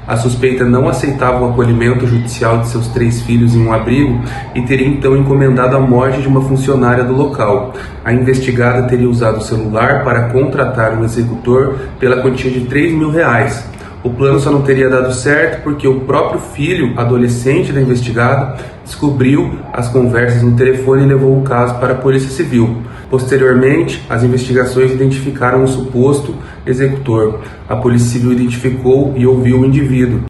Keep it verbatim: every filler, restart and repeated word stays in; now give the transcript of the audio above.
A suspeita não aceitava o acolhimento judicial de seus três filhos em um abrigo e teria então encomendado a morte de uma funcionária do local. A investigada teria usado o celular para contratar um executor pela quantia de três mil reais. O plano só não teria dado certo porque o próprio filho, adolescente da investigada, descobriu as conversas no telefone e levou o caso para a Polícia Civil. Posteriormente, as investigações identificaram o suposto executor. A Polícia Civil identificou e ouviu o indivíduo.